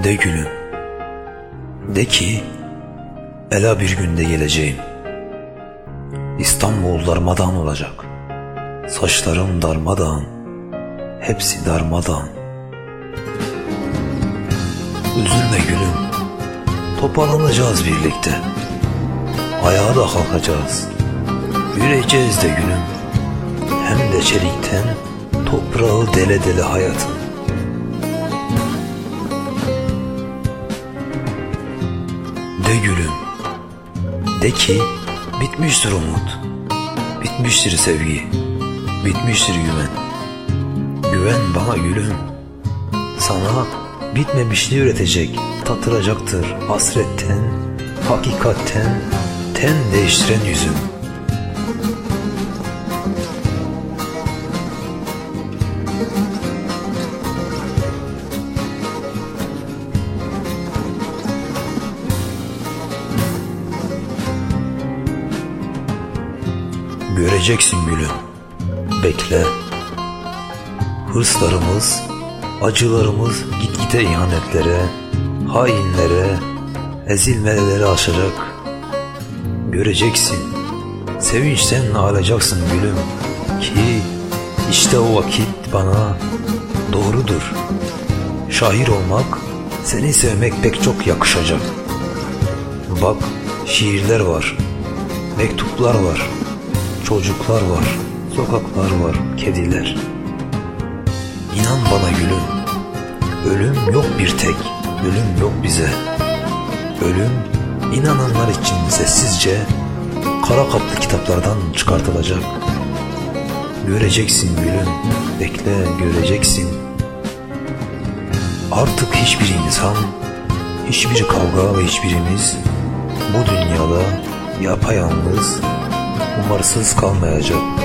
De gülüm, de ki ela bir günde geleceğim. İstanbul darmadağın olacak. Saçlarım darmadağın, hepsi darmadağın. Üzülme gülüm, toparlanacağız birlikte. Ayağa da kalkacağız, yürüyeceğiz de gülüm. Hem de çelikten toprağı dele dele hayatım. De gülüm, de ki bitmiştir umut, bitmiştir sevgi, bitmiştir güven. Güven bana gülüm, sana bitmemişliği üretecek, tattıracaktır hasretten, hakikatten ten değiştiren yüzüm. Göreceksin gülüm, bekle. Hırslarımız, acılarımız gitgide ihanetlere, hainlere, ezilmelere aşacak. Göreceksin, sevinçten ağlayacaksın gülüm ki işte o vakit bana doğrudur. Şair olmak, seni sevmek pek çok yakışacak. Bak, şiirler var, mektuplar var, çocuklar var, sokaklar var, kediler. İnan bana gülüm, ölüm yok bir tek, ölüm yok bize. Ölüm, inananlar için sessizce kara kaplı kitaplardan çıkartılacak. Göreceksin gülüm, bekle göreceksin. Artık hiçbir insan, hiçbir kavga ve hiçbirimiz bu dünyada yapayalnız, umarsız kalmayacak.